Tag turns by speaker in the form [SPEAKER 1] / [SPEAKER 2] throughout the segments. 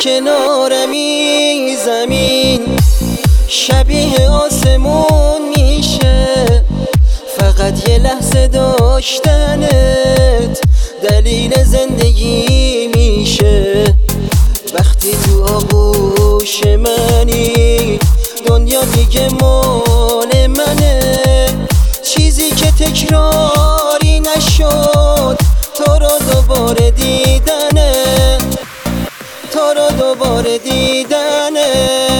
[SPEAKER 1] کنارمی زمین شبیه آسمون میشه، فقط یه لحظه داشتنت دلیل زندگی میشه. وقتی تو آغوش منی دنیا دیگه مال منه، چیزی که تکراری نشد تو رو دوباره دیدنه، تو رو دوباره دیدنه.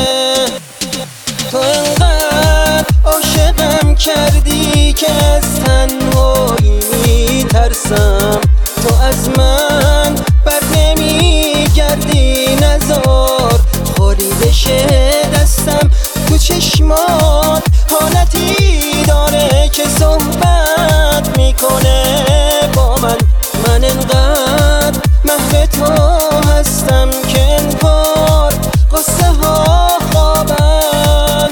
[SPEAKER 1] تو انقدر عاشقم کردی که از تنهایی میترسم، تو از من بر نمیگردی، نذار خالی بشه دستم. تو چشمات حالتی داره که صحبت میکنه با من انقدر محو تو هستم که انگار قصه ها خوابن.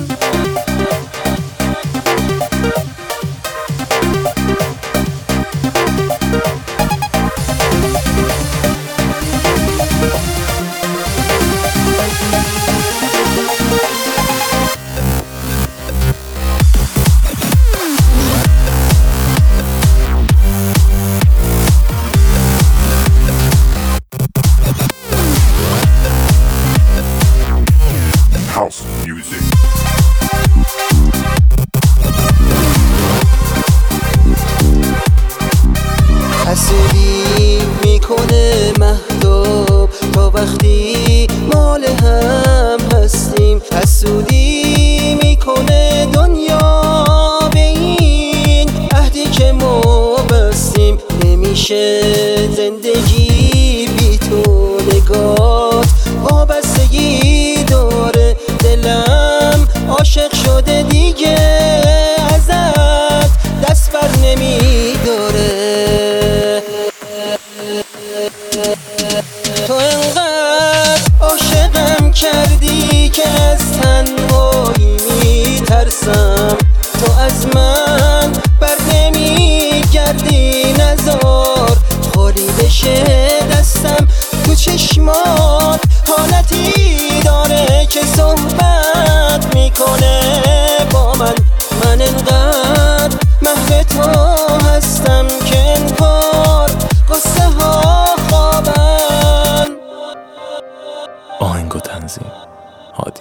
[SPEAKER 2] House music.
[SPEAKER 1] حسودی میکنه مهتاب تا وقتی مال هم هستیم، حسودی میکنه دنیا به این عهدی که ما بستیم. نمیشه زندگی بی تو، نگات وابستگی داره، دلم عاشق شده دیگه ازت دست بر نمیداره. تو انقدر عاشقم کردی که از تنهایی میترسم، تو از من بر نمیگردی، نذار خالی بشه دستم. تو چشمات حالتی داره که صحبت میکنه با من انقدر محو تو هستم که انگار قصه ها خوابن.
[SPEAKER 3] آهنگ و تنظیم هادی.